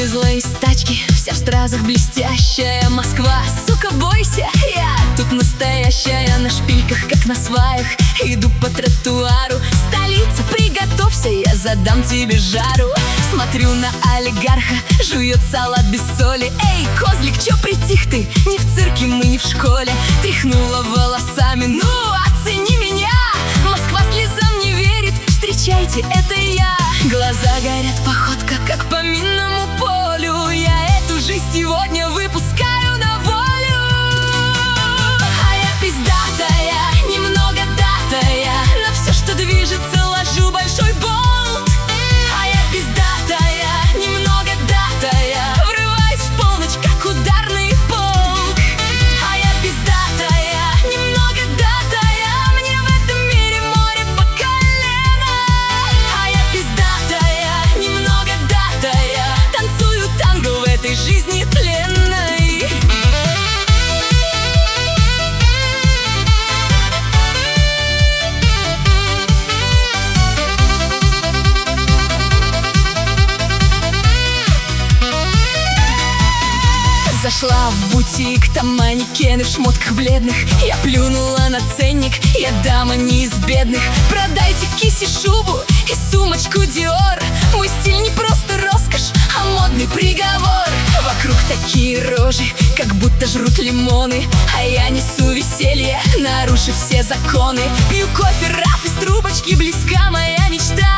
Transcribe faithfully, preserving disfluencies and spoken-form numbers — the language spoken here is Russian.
Вылезла из тачки, вся в стразах блестящая. Москва, сука, бойся, я тут настоящая. На шпильках, как на сваях, иду по тротуару. Столица, приготовься, я задам тебе жару. Смотрю на олигарха, жует салат без соли. Эй, козлик, чё притих ты? Не в цирке мы, не в школе. Тряхнула волосами, ну, оцени меня. Москва слезам не верит, встречайте, это я. Глаза горят, походка, как по минному полю. Я эту жизнь сегодня выпускаю на волю. А я пиздатая, немного датая. На все, что движется, ложу большой болт. А я пиздатая, немного датая. Врываюсь в полночь, как ударный полк. А я пиздатая, немного датая. Мне в этом мире море по колено. А я пиздатая, немного датая. Танцую танго в этой жизни тленной. Зашла в бутик, там манекены в шмотках бледных. Я плюнула на ценник, я дама не из бедных. Продайте киси шубу и сумочку Диор. Мой стиль не просто роскошь, а модный приговор. Вокруг такие рожи, как будто жрут лимоны. А я несу веселье, нарушив все законы. Пью кофе, раф из трубочки, близка моя мечта.